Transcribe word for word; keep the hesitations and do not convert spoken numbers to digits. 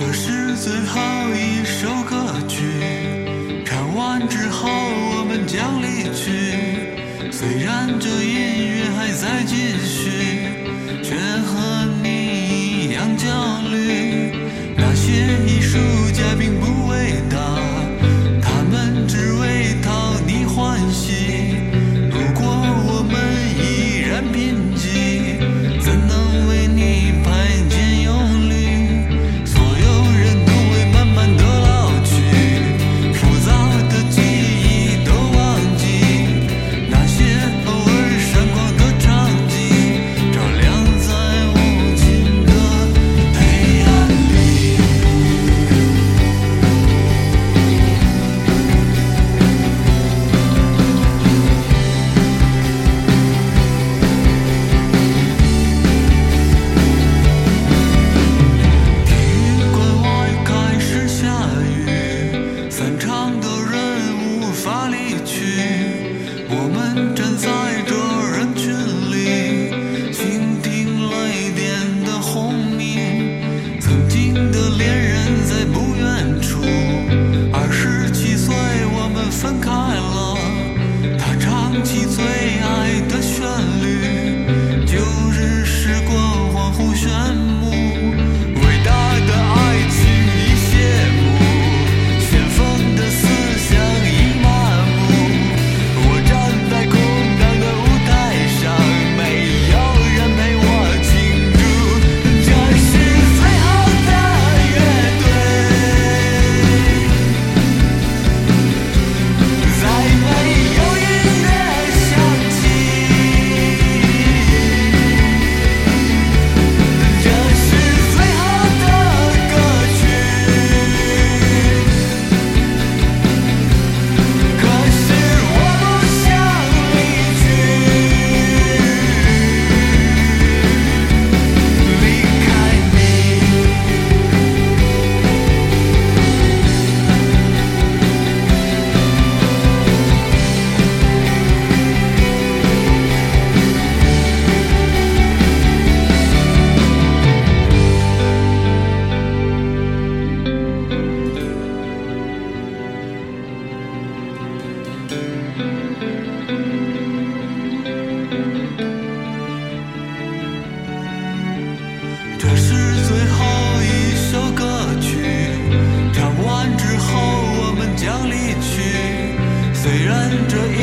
这是最后一首歌曲，唱完之后我们将离去。虽然这音乐还在继续，却和你一样焦虑。那些艺术家并不伟大，他们只为讨你欢喜。如果我们依然贫瘠，怎能为你排解忧虑？所有人都会慢慢的老去，浮躁的记忆都忘记，那些偶尔闪光的场景，照亮在无尽的黑暗里。体育馆外开始下雨，散场的人无法离去，我们站在这人群里，倾听雷电的轰鸣。曾经的恋人在不远处，二十七岁我们分开了，他唱起最爱的旋律，旧日时光恍惚炫目，伟大的爱情已谢幕，先锋的思想已麻木。我站在空荡的舞台上，没有人陪我庆祝，这是最后的乐队，再没有音乐响起，这是最后的歌曲。可是我不想离去，离开你。这是最后一首歌曲，唱完之后我们将离去。虽然这